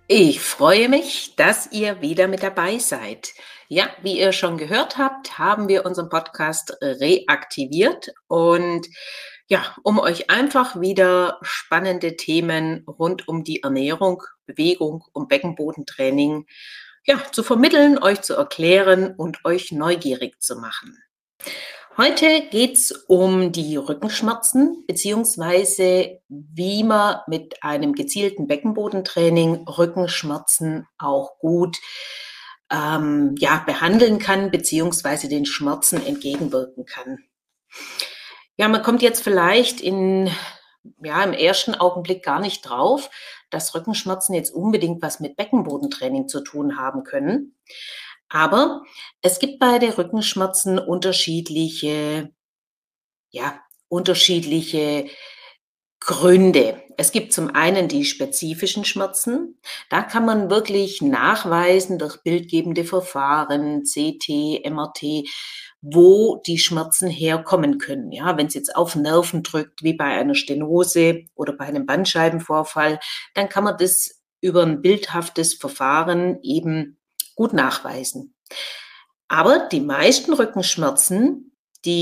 Ich freue mich, dass ihr wieder mit dabei seid. Ja, wie ihr schon gehört habt, haben wir unseren Podcast reaktiviert und ja, um euch einfach wieder spannende Themen rund um die Ernährung, Bewegung und Beckenbodentraining ja, zu vermitteln, euch zu erklären und euch neugierig zu machen. Heute geht's um die Rückenschmerzen beziehungsweise wie man mit einem gezielten Beckenbodentraining Rückenschmerzen auch gut ja, behandeln kann beziehungsweise den Schmerzen entgegenwirken kann. Ja, man kommt jetzt vielleicht ja, im ersten Augenblick gar nicht drauf, dass Rückenschmerzen jetzt unbedingt was mit Beckenbodentraining zu tun haben können. Aber es gibt bei den Rückenschmerzen ja, unterschiedliche Gründe. Es gibt zum einen die spezifischen Schmerzen. Da kann man wirklich nachweisen durch bildgebende Verfahren, CT, MRT, wo die Schmerzen herkommen können. Ja, wenn es jetzt auf Nerven drückt, wie bei einer Stenose oder bei einem Bandscheibenvorfall, dann kann man das über ein bildhaftes Verfahren eben gut nachweisen. Aber die meisten Rückenschmerzen,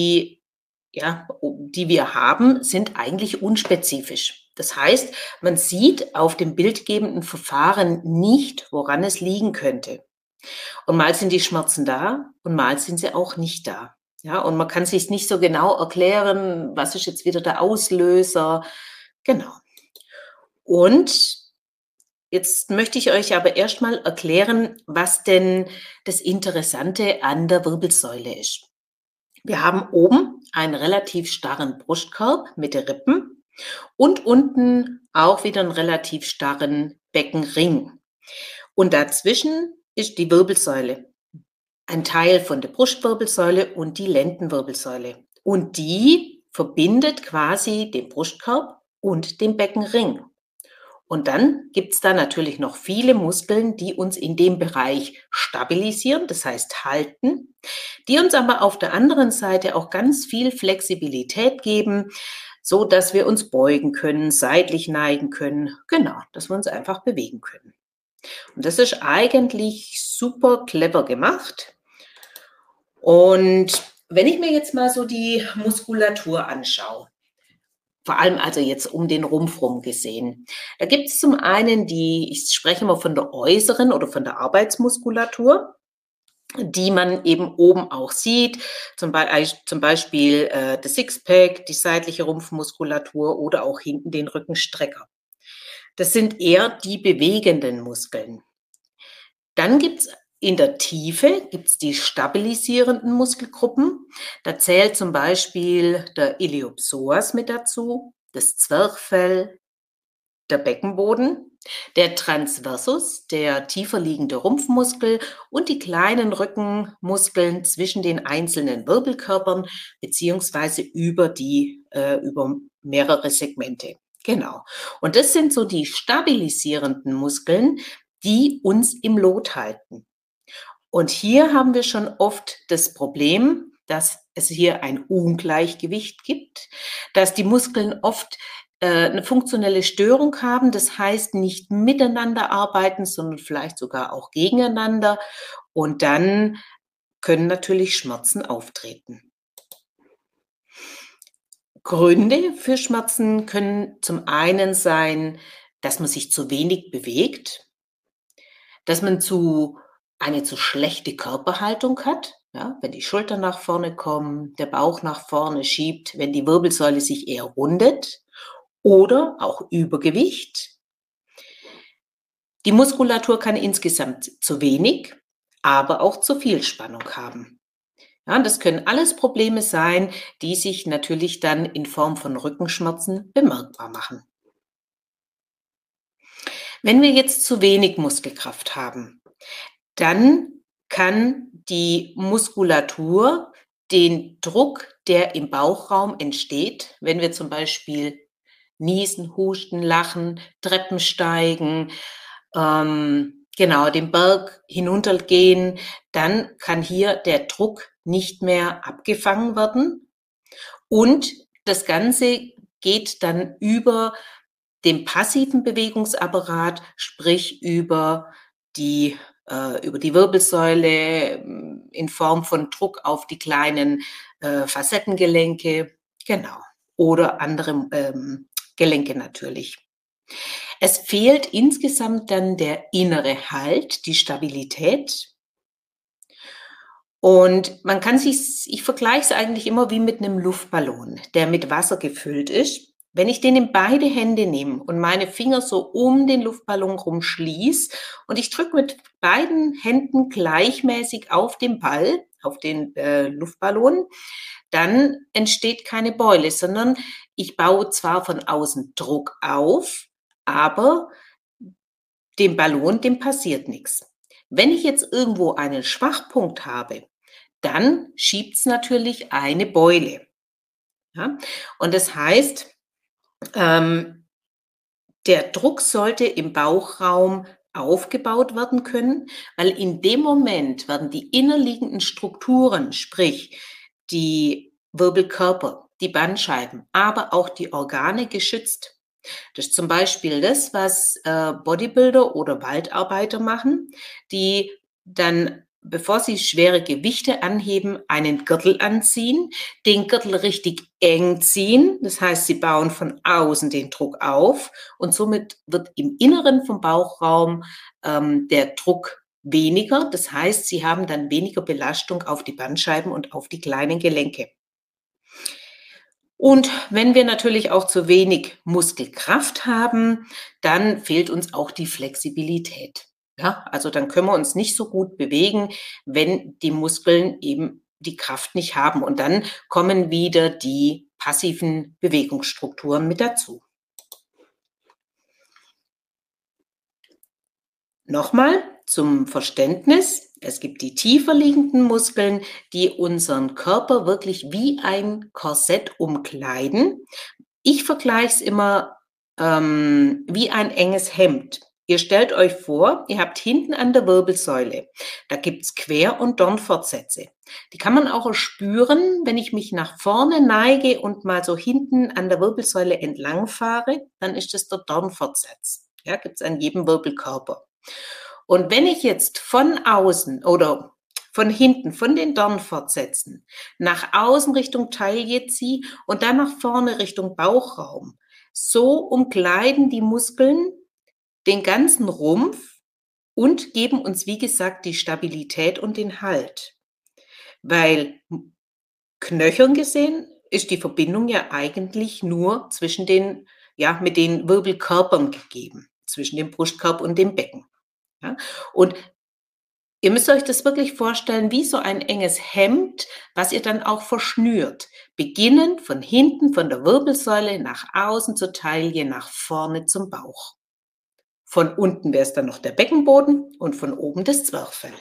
die wir haben, sind eigentlich unspezifisch. Das heißt, man sieht auf dem bildgebenden Verfahren nicht, woran es liegen könnte. Und mal sind die Schmerzen da und mal sind sie auch nicht da. Ja, und man kann sich nicht so genau erklären, was ist jetzt wieder der Auslöser. Genau. Und jetzt möchte ich euch aber erstmal erklären, was denn das Interessante an der Wirbelsäule ist. Wir haben oben einen relativ starren Brustkorb mit den Rippen und unten auch wieder einen relativ starren Beckenring. Und dazwischen ist die Wirbelsäule, ein Teil von der Brustwirbelsäule und die Lendenwirbelsäule. Und die verbindet quasi den Brustkorb und den Beckenring. Und dann gibt's da natürlich noch viele Muskeln, die uns in dem Bereich stabilisieren, das heißt halten, die uns aber auf der anderen Seite auch ganz viel Flexibilität geben, so dass wir uns beugen können, seitlich neigen können, genau, dass wir uns einfach bewegen können. Und das ist eigentlich super clever gemacht. Und wenn ich mir jetzt mal so die Muskulatur anschaue, vor allem also jetzt um den Rumpf rum gesehen. Da gibt es zum einen ich spreche mal von der äußeren oder von der Arbeitsmuskulatur, die man eben oben auch sieht, zum Beispiel das Sixpack, die seitliche Rumpfmuskulatur oder auch hinten den Rückenstrecker. Das sind eher die bewegenden Muskeln. Dann gibt's in der Tiefe gibt's die stabilisierenden Muskelgruppen. Da zählt zum Beispiel der Iliopsoas mit dazu, das Zwerchfell, der Beckenboden, der Transversus, der tiefer liegende Rumpfmuskel und die kleinen Rückenmuskeln zwischen den einzelnen Wirbelkörpern beziehungsweise über mehrere Segmente. Genau. Und das sind so die stabilisierenden Muskeln, die uns im Lot halten. Und hier haben wir schon oft das Problem, dass es hier ein Ungleichgewicht gibt, dass die Muskeln oft 'ne funktionelle Störung haben, das heißt, nicht miteinander arbeiten, sondern vielleicht sogar auch gegeneinander. Und dann können natürlich Schmerzen auftreten. Gründe für Schmerzen können zum einen sein, dass man sich zu wenig bewegt, dass man eine zu schlechte Körperhaltung hat, ja, wenn die Schultern nach vorne kommen, der Bauch nach vorne schiebt, wenn die Wirbelsäule sich eher rundet oder auch Übergewicht. Die Muskulatur kann insgesamt zu wenig, aber auch zu viel Spannung haben. Ja, und das können alles Probleme sein, die sich natürlich dann in Form von Rückenschmerzen bemerkbar machen. Wenn wir jetzt zu wenig Muskelkraft haben, dann kann die Muskulatur den Druck, der im Bauchraum entsteht, wenn wir zum Beispiel niesen, husten, lachen, Treppen steigen, genau, den Berg hinuntergehen, dann kann hier der Druck nicht mehr abgefangen werden und das Ganze geht dann über dem passiven Bewegungsapparat, sprich über die Wirbelsäule, in Form von Druck auf die kleinen, Facettengelenke, genau, oder andere, Gelenke natürlich. Es fehlt insgesamt dann der innere Halt, die Stabilität. Und man kann ich vergleiche es eigentlich immer wie mit einem Luftballon, der mit Wasser gefüllt ist. Wenn ich den in beide Hände nehme und meine Finger so um den Luftballon rum schließe und ich drücke mit beiden Händen gleichmäßig auf den Ball, auf den, Luftballon, dann entsteht keine Beule, sondern ich baue zwar von außen Druck auf, aber dem Ballon, dem passiert nichts. Wenn ich jetzt irgendwo einen Schwachpunkt habe, dann schiebt es natürlich eine Beule. Ja? Und das heißt, ähm, der Druck sollte im Bauchraum aufgebaut werden können, weil in dem Moment werden die innerliegenden Strukturen, sprich die Wirbelkörper, die Bandscheiben, aber auch die Organe geschützt. Das ist zum Beispiel das, was Bodybuilder oder Waldarbeiter machen, die dann, bevor sie schwere Gewichte anheben, einen Gürtel anziehen, den Gürtel richtig eng ziehen. Das heißt, sie bauen von außen den Druck auf und somit wird im Inneren vom Bauchraum der Druck weniger. Das heißt, sie haben dann weniger Belastung auf die Bandscheiben und auf die kleinen Gelenke. Und wenn wir natürlich auch zu wenig Muskelkraft haben, dann fehlt uns auch die Flexibilität. Ja, also dann können wir uns nicht so gut bewegen, wenn die Muskeln eben die Kraft nicht haben. Und dann kommen wieder die passiven Bewegungsstrukturen mit dazu. Nochmal zum Verständnis. Es gibt die tiefer liegenden Muskeln, die unseren Körper wirklich wie ein Korsett umkleiden. Ich vergleiche es immer wie ein enges Hemd. Ihr stellt euch vor, ihr habt hinten an der Wirbelsäule, da gibt's Quer- und Dornfortsätze. Die kann man auch spüren, wenn ich mich nach vorne neige und mal so hinten an der Wirbelsäule entlang fahre, dann ist das der Dornfortsatz. Ja, gibt's an jedem Wirbelkörper. Und wenn ich jetzt von außen oder von hinten, von den Dornfortsätzen, nach außen Richtung Taille ziehe und dann nach vorne Richtung Bauchraum, so umkleiden die Muskeln den ganzen Rumpf und geben uns, wie gesagt, die Stabilität und den Halt. Weil knöchern gesehen ist die Verbindung ja eigentlich nur zwischen den, ja, mit den Wirbelkörpern gegeben, zwischen dem Brustkorb und dem Becken. Ja? Und ihr müsst euch das wirklich vorstellen wie so ein enges Hemd, was ihr dann auch verschnürt. Beginnend von hinten, von der Wirbelsäule nach außen zur Taille, nach vorne zum Bauch. Von unten wäre es dann noch der Beckenboden und von oben das Zwerchfell.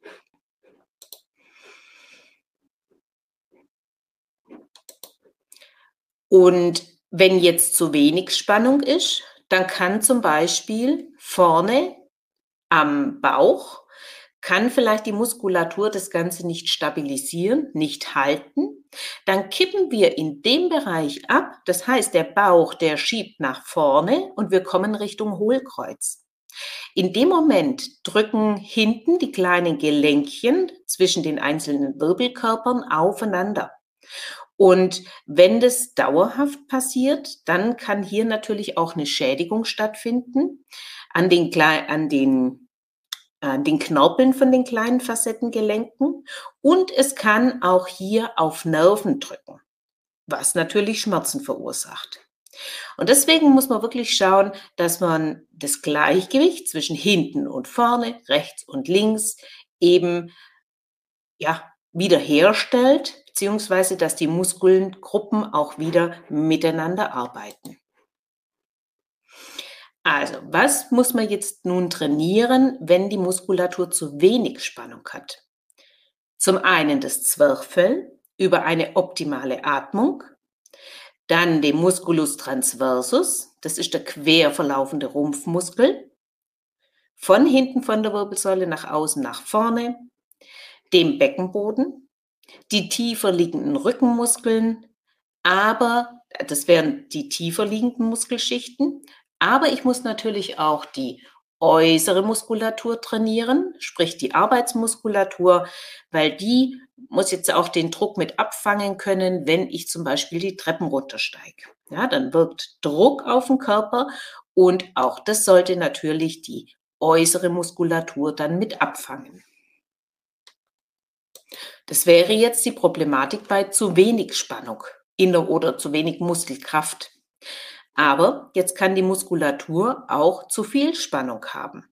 Und wenn jetzt zu wenig Spannung ist, dann kann zum Beispiel vorne am Bauch kann vielleicht die Muskulatur das Ganze nicht stabilisieren, nicht halten. Dann kippen wir in dem Bereich ab. Das heißt, der Bauch, der schiebt nach vorne und wir kommen Richtung Hohlkreuz. In dem Moment drücken hinten die kleinen Gelenkchen zwischen den einzelnen Wirbelkörpern aufeinander. Und wenn das dauerhaft passiert, dann kann hier natürlich auch eine Schädigung stattfinden an den Knorpeln von den kleinen Facettengelenken und es kann auch hier auf Nerven drücken, was natürlich Schmerzen verursacht. Und deswegen muss man wirklich schauen, dass man das Gleichgewicht zwischen hinten und vorne, rechts und links eben ja, wiederherstellt, beziehungsweise dass die Muskelgruppen auch wieder miteinander arbeiten. Also, was muss man jetzt nun trainieren, wenn die Muskulatur zu wenig Spannung hat? Zum einen das Zwerchfell über eine optimale Atmung, dann den Musculus transversus, das ist der quer verlaufende Rumpfmuskel, von hinten von der Wirbelsäule nach außen nach vorne, dem Beckenboden, die tiefer liegenden Rückenmuskeln, aber das wären die tiefer liegenden Muskelschichten, Aber ich muss natürlich auch die äußere Muskulatur trainieren, sprich die Arbeitsmuskulatur, weil die muss jetzt auch den Druck mit abfangen können, wenn ich zum Beispiel die Treppen runtersteige. Ja, dann wirkt Druck auf den Körper und auch das sollte natürlich die äußere Muskulatur dann mit abfangen. Das wäre jetzt die Problematik bei zu wenig Spannung oder zu wenig Muskelkraft. Aber jetzt kann die Muskulatur auch zu viel Spannung haben.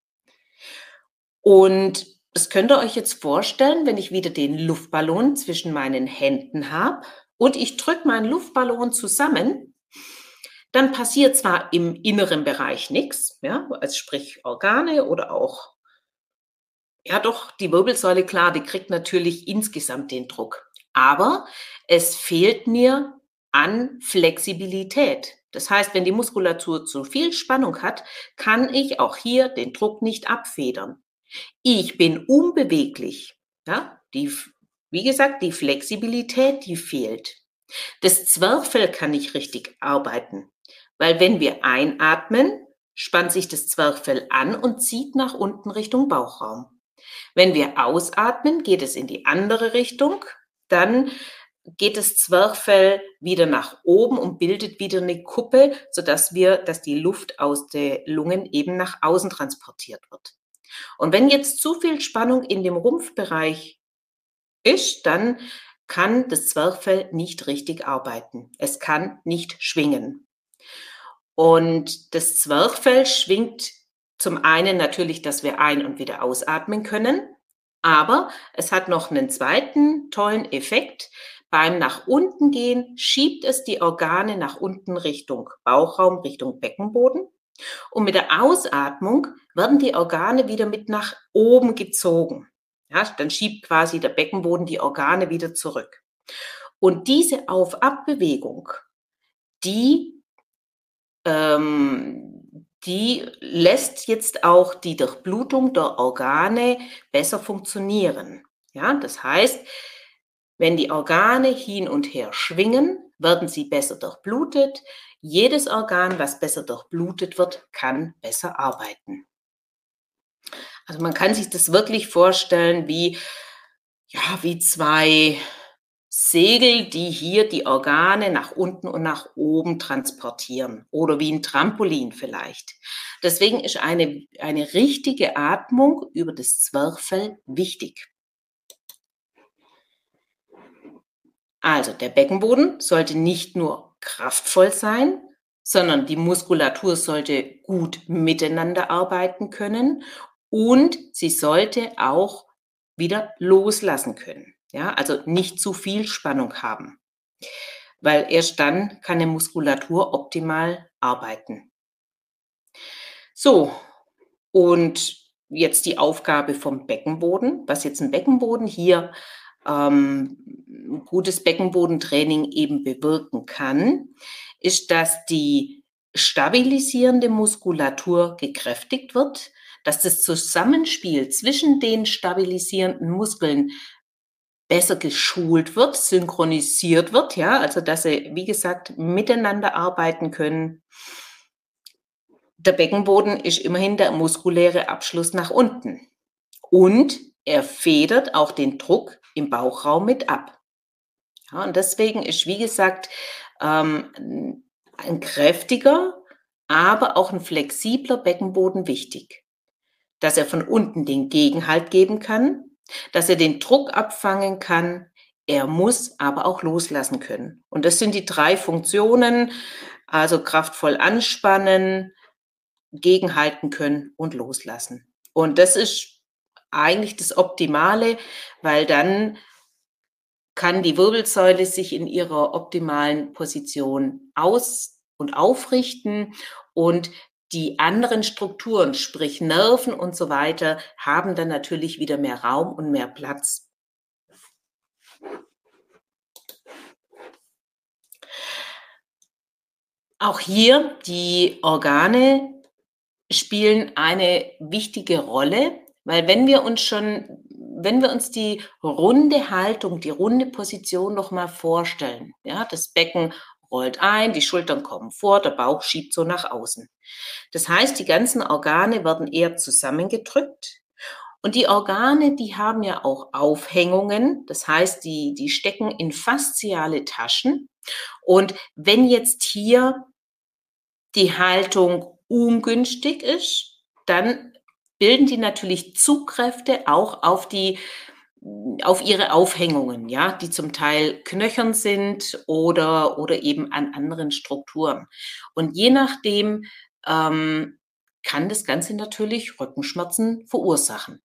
Und das könnt ihr euch jetzt vorstellen, wenn ich wieder den Luftballon zwischen meinen Händen habe und ich drücke meinen Luftballon zusammen, dann passiert zwar im inneren Bereich nichts, ja, also sprich Organe oder auch, ja doch, die Wirbelsäule, klar, die kriegt natürlich insgesamt den Druck. Aber es fehlt mir an Flexibilität. Das heißt, wenn die Muskulatur zu viel Spannung hat, kann ich auch hier den Druck nicht abfedern. Ich bin unbeweglich. Ja, wie gesagt, die Flexibilität, die fehlt. Das Zwerchfell kann nicht richtig arbeiten, weil wenn wir einatmen, spannt sich das Zwerchfell an und zieht nach unten Richtung Bauchraum. Wenn wir ausatmen, geht es in die andere Richtung, dann geht das Zwerchfell wieder nach oben und bildet wieder eine Kuppe, sodass dass die Luft aus den Lungen eben nach außen transportiert wird. Und wenn jetzt zu viel Spannung in dem Rumpfbereich ist, dann kann das Zwerchfell nicht richtig arbeiten. Es kann nicht schwingen. Und das Zwerchfell schwingt zum einen natürlich, dass wir ein- und wieder ausatmen können, aber es hat noch einen zweiten tollen Effekt. Beim nach unten gehen schiebt es die Organe nach unten Richtung Bauchraum, Richtung Beckenboden. Und mit der Ausatmung werden die Organe wieder mit nach oben gezogen. Ja, dann schiebt quasi der Beckenboden die Organe wieder zurück. Und diese Auf-Ab-Bewegung, die, die lässt jetzt auch die Durchblutung der Organe besser funktionieren. Ja, das heißt, wenn die Organe hin und her schwingen, werden sie besser durchblutet. Jedes Organ, was besser durchblutet wird, kann besser arbeiten. Also man kann sich das wirklich vorstellen wie, ja, wie zwei Segel, die hier die Organe nach unten und nach oben transportieren oder wie ein Trampolin vielleicht. Deswegen ist eine richtige Atmung über das Zwerchfell wichtig. Also der Beckenboden sollte nicht nur kraftvoll sein, sondern die Muskulatur sollte gut miteinander arbeiten können und sie sollte auch wieder loslassen können. Ja, also nicht zu viel Spannung haben, weil erst dann kann die Muskulatur optimal arbeiten. So, und jetzt die Aufgabe vom Beckenboden, was jetzt ein Beckenboden hier gutes Beckenbodentraining eben bewirken kann, ist, dass die stabilisierende Muskulatur gekräftigt wird, dass das Zusammenspiel zwischen den stabilisierenden Muskeln besser geschult wird, synchronisiert wird, ja, also dass sie, wie gesagt, miteinander arbeiten können. Der Beckenboden ist immerhin der muskuläre Abschluss nach unten und er federt auch den Druck im Bauchraum mit ab. Ja, und deswegen ist, wie gesagt, ein kräftiger, aber auch ein flexibler Beckenboden wichtig, dass er von unten den Gegenhalt geben kann, dass er den Druck abfangen kann. Er muss aber auch loslassen können. Und das sind die 3 Funktionen, also kraftvoll anspannen, gegenhalten können und loslassen. Und das ist eigentlich das Optimale, weil dann kann die Wirbelsäule sich in ihrer optimalen Position aus- und aufrichten und die anderen Strukturen, sprich Nerven und so weiter, haben dann natürlich wieder mehr Raum und mehr Platz. Auch hier die Organe spielen eine wichtige Rolle, weil wenn wir uns die runde Haltung, die runde Position noch mal vorstellen, ja, das Becken rollt ein, die Schultern kommen vor, der Bauch schiebt so nach außen. Das heißt, die ganzen Organe werden eher zusammengedrückt. Und die Organe, die haben ja auch Aufhängungen, das heißt, die stecken in fasziale Taschen. Und wenn jetzt hier die Haltung ungünstig ist, dann bilden die natürlich Zugkräfte auch auf ihre Aufhängungen, ja, die zum Teil knöchern sind oder eben an anderen Strukturen. Und je nachdem kann das Ganze natürlich Rückenschmerzen verursachen.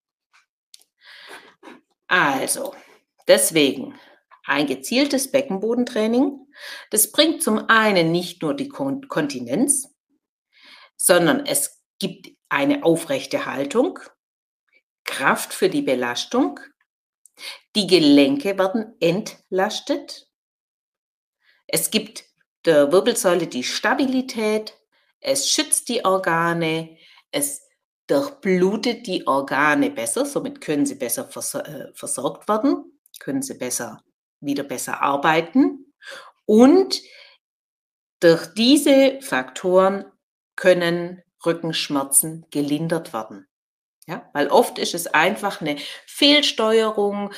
Also, deswegen ein gezieltes Beckenbodentraining. Das bringt zum einen nicht nur die Kontinenz, sondern es gibt eine aufrechte Haltung, Kraft für die Belastung, die Gelenke werden entlastet, es gibt der Wirbelsäule die Stabilität, es schützt die Organe, es durchblutet die Organe besser, somit können sie besser versorgt werden, können sie wieder besser arbeiten und durch diese Faktoren können Rückenschmerzen gelindert werden. Ja, weil oft ist es einfach eine Fehlsteuerung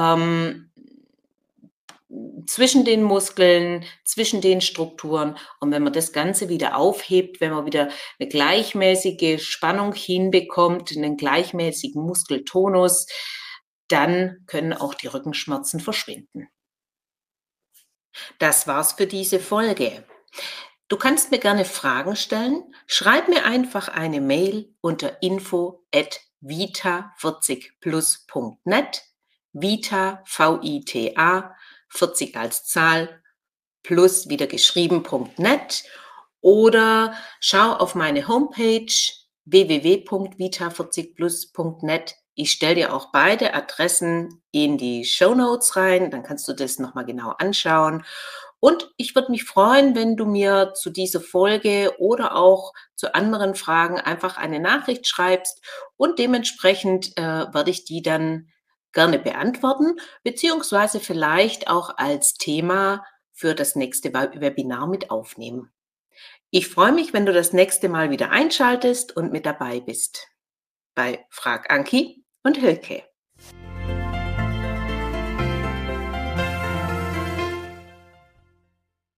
zwischen den Muskeln, zwischen den Strukturen. Und wenn man das Ganze wieder aufhebt, wenn man wieder eine gleichmäßige Spannung hinbekommt, einen gleichmäßigen Muskeltonus, dann können auch die Rückenschmerzen verschwinden. Das war's für diese Folge. Du kannst mir gerne Fragen stellen. Schreib mir einfach eine Mail unter info@vita40plus.net. Vita, V-I-T-A, 40 als Zahl, plus wieder geschrieben.net. Oder schau auf meine Homepage www.vita40plus.net. Ich stelle dir auch beide Adressen in die Shownotes rein, dann kannst du das nochmal genau anschauen. Und ich würde mich freuen, wenn du mir zu dieser Folge oder auch zu anderen Fragen einfach eine Nachricht schreibst und dementsprechend werde ich die dann gerne beantworten, beziehungsweise vielleicht auch als Thema für das nächste Webinar mit aufnehmen. Ich freue mich, wenn du das nächste Mal wieder einschaltest und mit dabei bist bei Frag Anki und Hilke.